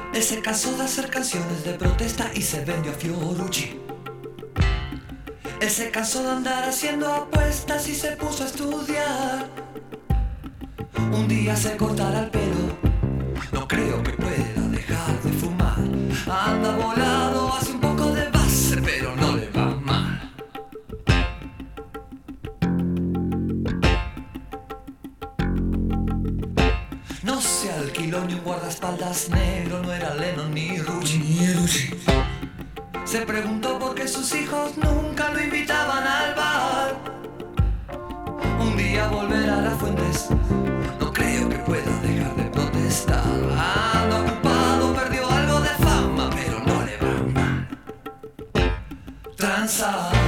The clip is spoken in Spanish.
Él se cansó de hacer canciones de protesta y se vendió a Fiorucci. Él se cansó de andar haciendo apuestas y se puso a estudiar. Un día se cortará el pelo, no creo que pueda dejar de fumar. Anda volado, hace un poco de base, pero no le va mal. No se alquiló ni un guardaespaldas negro, no era Lennon ni Rucci. Se preguntó por qué sus hijos nunca lo invitaban al bar. Un día volverá a las fuentes, no creo que pueda dejar de protestar. Anda ocupado, perdió algo de fama, pero no le va mal. Tranza.